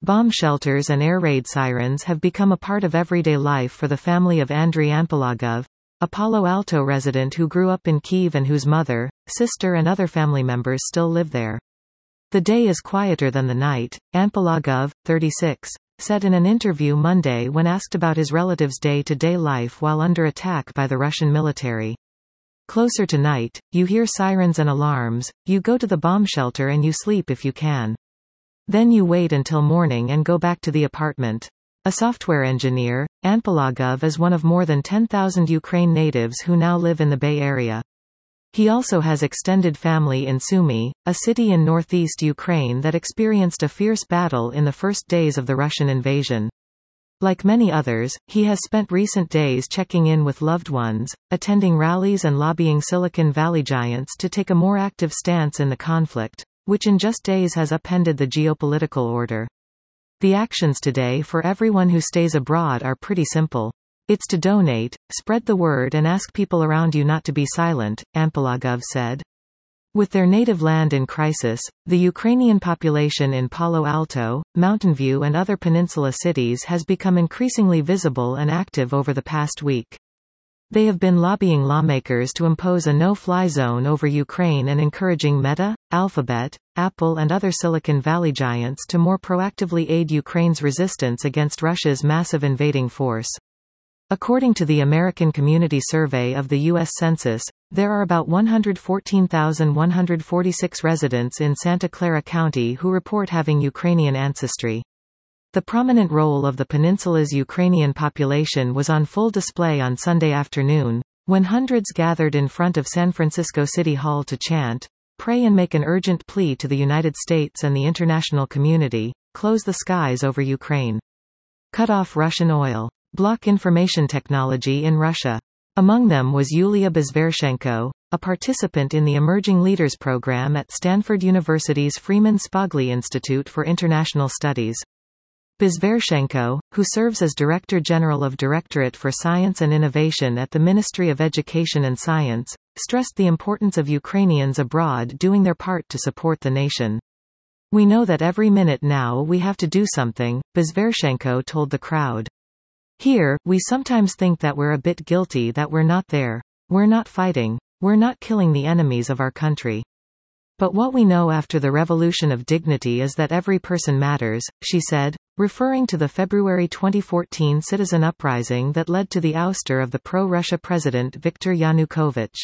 Bomb shelters and air raid sirens have become a part of everyday life for the family of Andriy Anpologov, a Palo Alto resident who grew up in Kyiv and whose mother, sister and other family members still live there. The day is quieter than the night, Anpologov, 36, said in an interview Monday when asked about his relatives' day-to-day life while under attack by the Russian military. Closer to night, you hear sirens and alarms, you go to the bomb shelter and you sleep if you can. Then you wait until morning and go back to the apartment. A software engineer, Anpologov is one of more than 10,000 Ukraine natives who now live in the Bay Area. He also has extended family in Sumy, a city in northeast Ukraine that experienced a fierce battle in the first days of the Russian invasion. Like many others, he has spent recent days checking in with loved ones, attending rallies and lobbying Silicon Valley giants to take a more active stance in the conflict, which in just days has upended the geopolitical order. The actions today for everyone who stays abroad are pretty simple. It's to donate, spread the word and ask people around you not to be silent, Anpologov said. With their native land in crisis, the Ukrainian population in Palo Alto, Mountain View and other peninsula cities has become increasingly visible and active over the past week. They have been lobbying lawmakers to impose a no-fly zone over Ukraine and encouraging Meta, Alphabet, Apple and other Silicon Valley giants to more proactively aid Ukraine's resistance against Russia's massive invading force. According to the American Community Survey of the U.S. Census, there are about 114,146 residents in Santa Clara County who report having Ukrainian ancestry. The prominent role of the peninsula's Ukrainian population was on full display on Sunday afternoon, when hundreds gathered in front of San Francisco City Hall to chant, pray and make an urgent plea to the United States and the international community, close the skies over Ukraine. Cut off Russian oil. Block information technology in Russia. Among them was Yulia Bezvershenko, a participant in the Emerging Leaders Program at Stanford University's Freeman Spogli Institute for International Studies. Bezvershenko, who serves as Director General of Directorate for Science and Innovation at the Ministry of Education and Science, stressed the importance of Ukrainians abroad doing their part to support the nation. We know that every minute now we have to do something, Bezvershenko told the crowd. Here, we sometimes think that we're a bit guilty that we're not there. We're not fighting. We're not killing the enemies of our country. But what we know after the Revolution of Dignity is that every person matters, she said, referring to the February 2014 citizen uprising that led to the ouster of the pro-Russia president Viktor Yanukovych.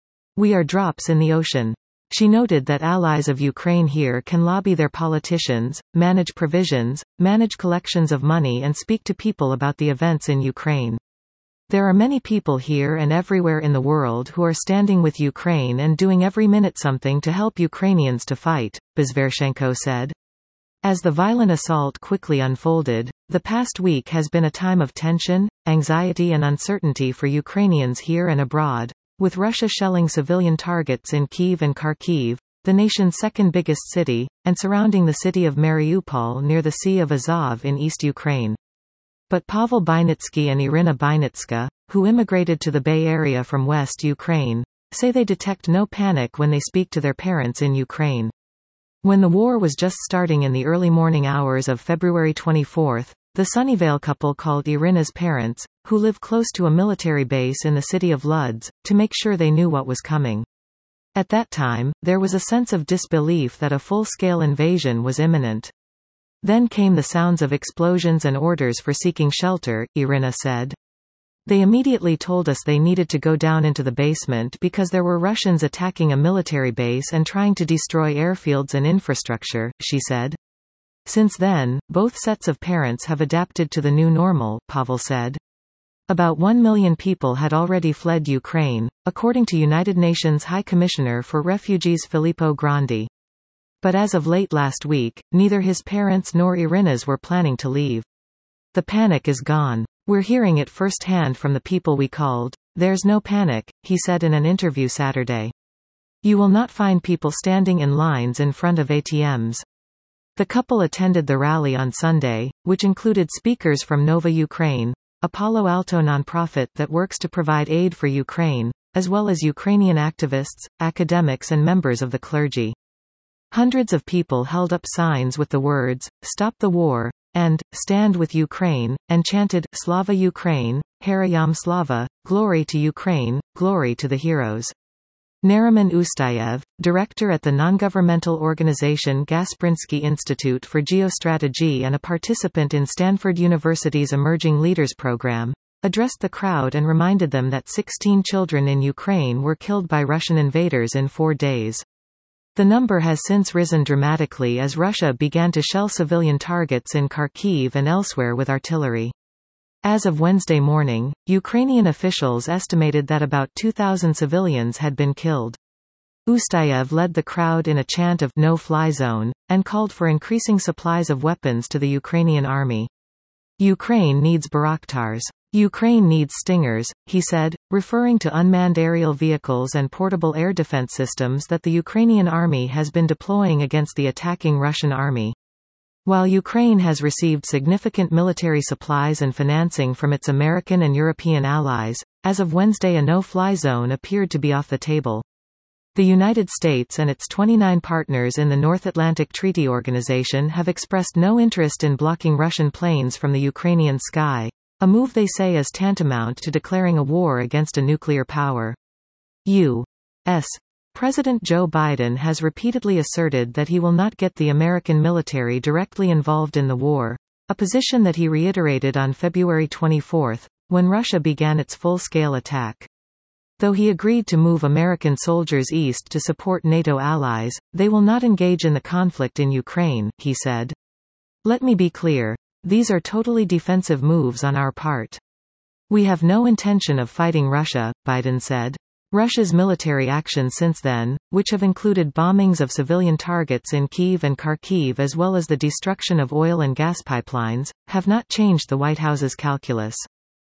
We are drops in the ocean. She noted that allies of Ukraine here can lobby their politicians, manage provisions, manage collections of money and speak to people about the events in Ukraine. There are many people here and everywhere in the world who are standing with Ukraine and doing every minute something to help Ukrainians to fight, Bezvershenko said. As the violent assault quickly unfolded, the past week has been a time of tension, anxiety and uncertainty for Ukrainians here and abroad, with Russia shelling civilian targets in Kyiv and Kharkiv, the nation's second biggest city, and surrounding the city of Mariupol near the Sea of Azov in East Ukraine. But Pavel Bynitsky and Irina Bynitska, who immigrated to the Bay Area from West Ukraine, say they detect no panic when they speak to their parents in Ukraine. When the war was just starting in the early morning hours of February 24, the Sunnyvale couple called Irina's parents, who live close to a military base in the city of Lodz, to make sure they knew what was coming. At that time, there was a sense of disbelief that a full-scale invasion was imminent. Then came the sounds of explosions and orders for seeking shelter, Irina said. They immediately told us they needed to go down into the basement because there were Russians attacking a military base and trying to destroy airfields and infrastructure, she said. Since then, both sets of parents have adapted to the new normal, Pavel said. About 1 million people had already fled Ukraine, according to United Nations High Commissioner for Refugees Filippo Grandi. But as of late last week, neither his parents nor Irina's were planning to leave. The panic is gone. We're hearing it firsthand from the people we called. There's no panic, he said in an interview Saturday. You will not find people standing in lines in front of ATMs. The couple attended the rally on Sunday, which included speakers from Nova Ukraine, a Palo Alto nonprofit that works to provide aid for Ukraine, as well as Ukrainian activists, academics and members of the clergy. Hundreds of people held up signs with the words, "Stop the war," and "Stand with Ukraine," and chanted, "Slava Ukraine, Herayam Slava, glory to Ukraine, glory to the heroes." Nariman Ustayev, director at the non-governmental organization Gasprinsky Institute for Geostrategy and a participant in Stanford University's Emerging Leaders Program, addressed the crowd and reminded them that 16 children in Ukraine were killed by Russian invaders in 4 days. The number has since risen dramatically as Russia began to shell civilian targets in Kharkiv and elsewhere with artillery. As of Wednesday morning, Ukrainian officials estimated that about 2,000 civilians had been killed. Ustayev led the crowd in a chant of "no-fly zone," and called for increasing supplies of weapons to the Ukrainian army. Ukraine needs Bayraktars. Ukraine needs Stingers, he said, referring to unmanned aerial vehicles and portable air defense systems that the Ukrainian army has been deploying against the attacking Russian army. While Ukraine has received significant military supplies and financing from its American and European allies, as of Wednesday a no-fly zone appeared to be off the table. The United States and its 29 partners in the North Atlantic Treaty Organization have expressed no interest in blocking Russian planes from the Ukrainian sky, a move they say is tantamount to declaring a war against a nuclear power. U.S. President Joe Biden has repeatedly asserted that he will not get the American military directly involved in the war, a position that he reiterated on February 24, when Russia began its full-scale attack. Though he agreed to move American soldiers east to support NATO allies, they will not engage in the conflict in Ukraine, he said. "Let me be clear. These are totally defensive moves on our part. We have no intention of fighting Russia," Biden said. Russia's military actions since then, which have included bombings of civilian targets in Kyiv and Kharkiv as well as the destruction of oil and gas pipelines, have not changed the White House's calculus.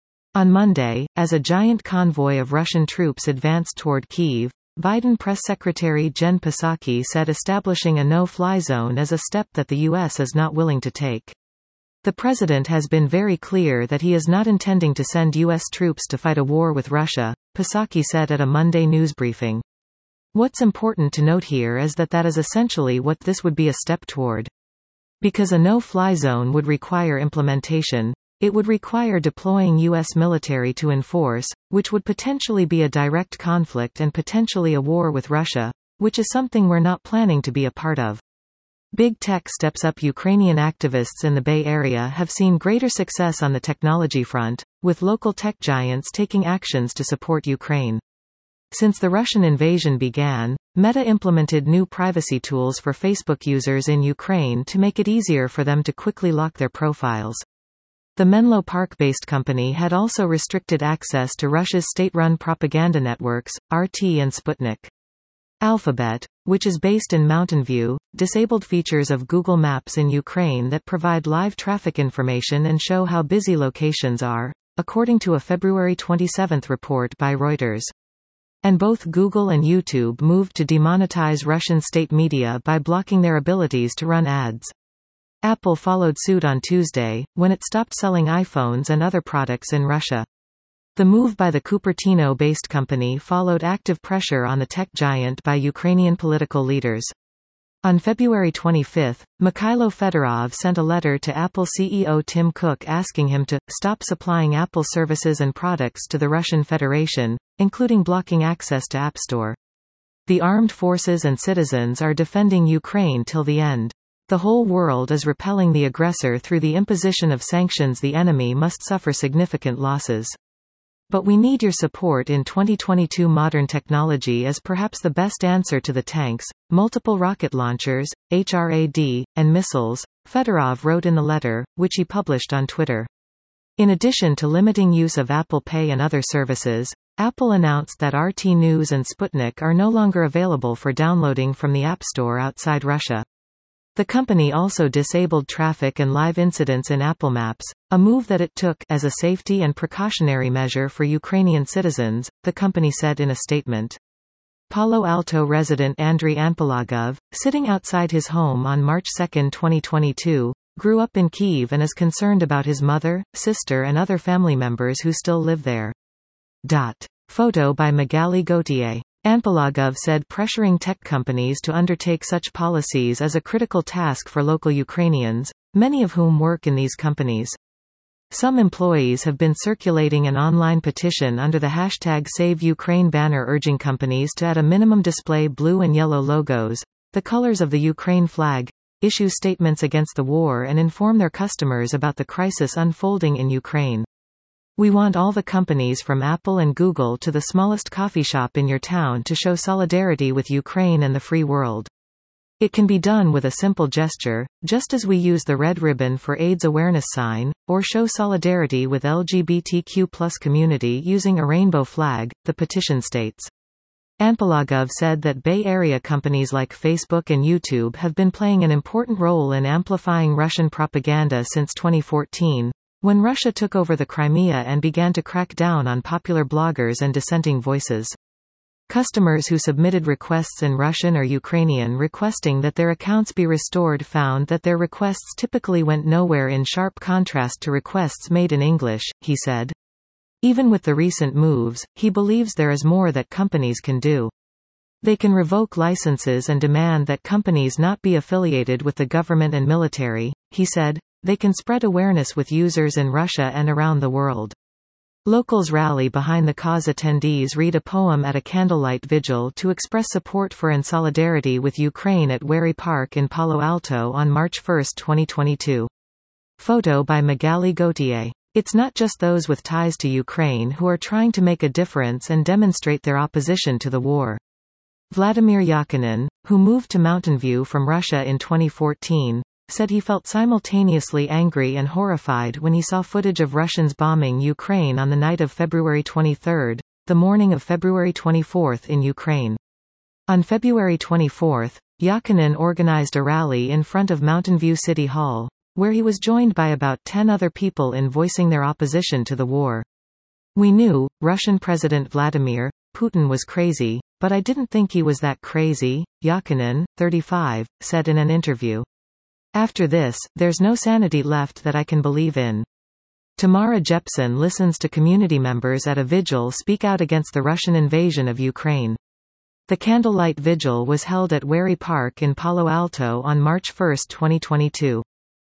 On Monday, as a giant convoy of Russian troops advanced toward Kyiv, Biden Press Secretary Jen Psaki said establishing a no-fly zone is a step that the U.S. is not willing to take. The president has been very clear that he is not intending to send U.S. troops to fight a war with Russia, Psaki said at a Monday news briefing. What's important to note here is that is essentially what this would be a step toward. Because a no-fly zone would require implementation, it would require deploying U.S. military to enforce, which would potentially be a direct conflict and potentially a war with Russia, which is something we're not planning to be a part of. Big tech steps up. Ukrainian activists in the Bay Area have seen greater success on the technology front, with local tech giants taking actions to support Ukraine. Since the Russian invasion began, Meta implemented new privacy tools for Facebook users in Ukraine to make it easier for them to quickly lock their profiles. The Menlo Park-based company had also restricted access to Russia's state-run propaganda networks, RT and Sputnik. Alphabet, which is based in Mountain View, disabled features of Google Maps in Ukraine that provide live traffic information and show how busy locations are, according to a February 27 report by Reuters. And both Google and YouTube moved to demonetize Russian state media by blocking their abilities to run ads. Apple followed suit on Tuesday, when it stopped selling iPhones and other products in Russia. The move by the Cupertino-based company followed active pressure on the tech giant by Ukrainian political leaders. On February 25, Mikhailo Fedorov sent a letter to Apple CEO Tim Cook asking him to stop supplying Apple services and products to the Russian Federation, including blocking access to App Store. The armed forces and citizens are defending Ukraine till the end. The whole world is repelling the aggressor through the imposition of sanctions. The enemy must suffer significant losses. But we need your support in 2022. Modern technology is perhaps the best answer to the tanks, multiple rocket launchers, HRAD, and missiles, Fedorov wrote in the letter, which he published on Twitter. In addition to limiting use of Apple Pay and other services, Apple announced that RT News and Sputnik are no longer available for downloading from the App Store outside Russia. The company also disabled traffic and live incidents in Apple Maps, a move that it took as a safety and precautionary measure for Ukrainian citizens, the company said in a statement. Palo Alto resident Andriy Anpologov, sitting outside his home on March 2, 2022, grew up in Kyiv and is concerned about his mother, sister and other family members who still live there. Photo by Magali Gauthier. Anpologov said pressuring tech companies to undertake such policies is a critical task for local Ukrainians, many of whom work in these companies. Some employees have been circulating an online petition under the hashtag Save Ukraine banner urging companies to at a minimum display blue and yellow logos, the colors of the Ukraine flag, issue statements against the war and inform their customers about the crisis unfolding in Ukraine. We want all the companies from Apple and Google to the smallest coffee shop in your town to show solidarity with Ukraine and the free world. It can be done with a simple gesture, just as we use the red ribbon for AIDS awareness sign, or show solidarity with LGBTQ+ community using a rainbow flag, the petition states. Anpologov said that Bay Area companies like Facebook and YouTube have been playing an important role in amplifying Russian propaganda since 2014, when Russia took over the Crimea and began to crack down on popular bloggers and dissenting voices. Customers who submitted requests in Russian or Ukrainian requesting that their accounts be restored found that their requests typically went nowhere, in sharp contrast to requests made in English, he said. Even with the recent moves, he believes there is more that companies can do. They can revoke licenses and demand that companies not be affiliated with the government and military, he said. They can spread awareness with users in Russia and around the world. Locals rally behind the cause. Attendees read a poem at a candlelight vigil to express support for and solidarity with Ukraine at Wherry Park in Palo Alto on March 1, 2022. Photo by Magali Gauthier. It's not just those with ties to Ukraine who are trying to make a difference and demonstrate their opposition to the war. Vladimir Yakunin, who moved to Mountain View from Russia in 2014, said he felt simultaneously angry and horrified when he saw footage of Russians bombing Ukraine on the night of February 23, the morning of February 24 in Ukraine. On February 24, Yakunin organized a rally in front of Mountain View City Hall, where he was joined by about 10 other people in voicing their opposition to the war. We knew, Russian President Vladimir Putin was crazy, but I didn't think he was that crazy, Yakunin, 35, said in an interview. After this, there's no sanity left that I can believe in. Tamara Jepsen listens to community members at a vigil speak out against the Russian invasion of Ukraine. The candlelight vigil was held at Wherry Park in Palo Alto on March 1, 2022.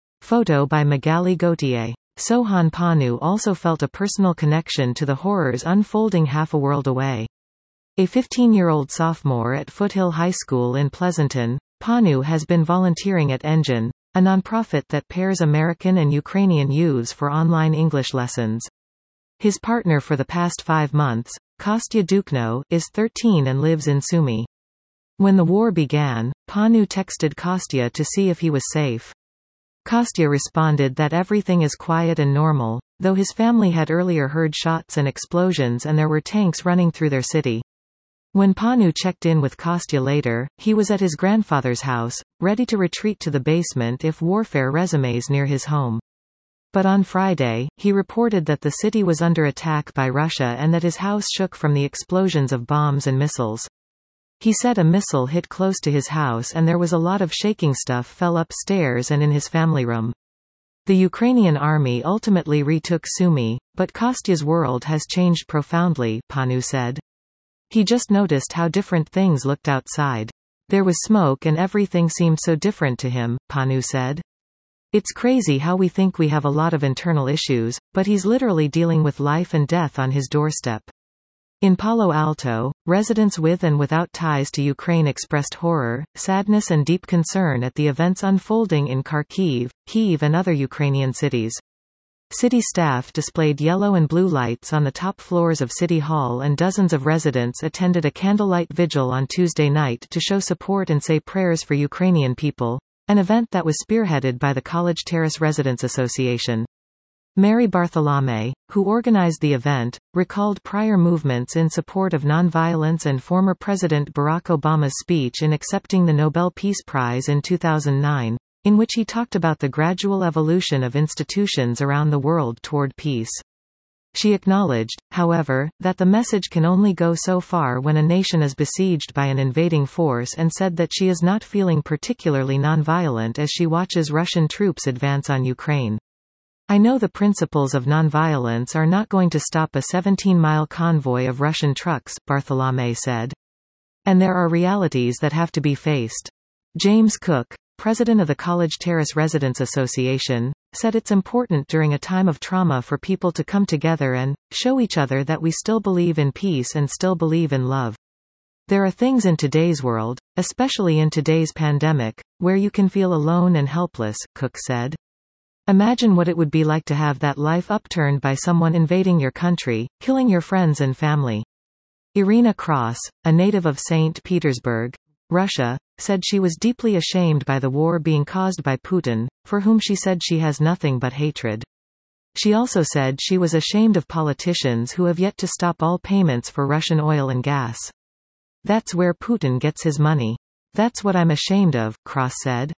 Photo by Magali Gauthier. Sohan Panu also felt a personal connection to the horrors unfolding half a world away. A 15-year-old sophomore at Foothill High School in Pleasanton, Panu has been volunteering at Engine, a nonprofit that pairs American and Ukrainian youths for online English lessons. His partner for the past 5 months, Kostya Dukno, is 13 and lives in Sumy. When the war began, Panu texted Kostya to see if he was safe. Kostya responded that everything is quiet and normal, though his family had earlier heard shots and explosions and there were tanks running through their city. When Panu checked in with Kostya later, he was at his grandfather's house, ready to retreat to the basement if warfare resumes near his home. But on Friday, he reported that the city was under attack by Russia and that his house shook from the explosions of bombs and missiles. He said a missile hit close to his house and there was a lot of shaking. Stuff fell upstairs and in his family room. The Ukrainian army ultimately retook Sumy, but Kostya's world has changed profoundly, Panu said. He just noticed how different things looked outside. There was smoke and everything seemed so different to him, Panu said. It's crazy how we think we have a lot of internal issues, but he's literally dealing with life and death on his doorstep. In Palo Alto, residents with and without ties to Ukraine expressed horror, sadness and deep concern at the events unfolding in Kharkiv, Kyiv and other Ukrainian cities. City staff displayed yellow and blue lights on the top floors of City Hall and dozens of residents attended a candlelight vigil on Tuesday night to show support and say prayers for Ukrainian people, an event that was spearheaded by the College Terrace Residents Association. Mary Bartholomé, who organized the event, recalled prior movements in support of nonviolence and former President Barack Obama's speech in accepting the Nobel Peace Prize in 2009. In which he talked about the gradual evolution of institutions around the world toward peace. She acknowledged, however, that the message can only go so far when a nation is besieged by an invading force and said that she is not feeling particularly nonviolent as she watches Russian troops advance on Ukraine. I know the principles of nonviolence are not going to stop a 17-mile convoy of Russian trucks, Bartholomé said. And there are realities that have to be faced. James Cook, president of the College Terrace Residents Association, said it's important during a time of trauma for people to come together and show each other that we still believe in peace and still believe in love. There are things in today's world, especially in today's pandemic, where you can feel alone and helpless, Cook said. Imagine what it would be like to have that life upturned by someone invading your country, killing your friends and family. Irina Cross, a native of St. Petersburg, Russia, said she was deeply ashamed by the war being caused by Putin, for whom she said she has nothing but hatred. She also said she was ashamed of politicians who have yet to stop all payments for Russian oil and gas. That's where Putin gets his money. That's what I'm ashamed of, Cross said.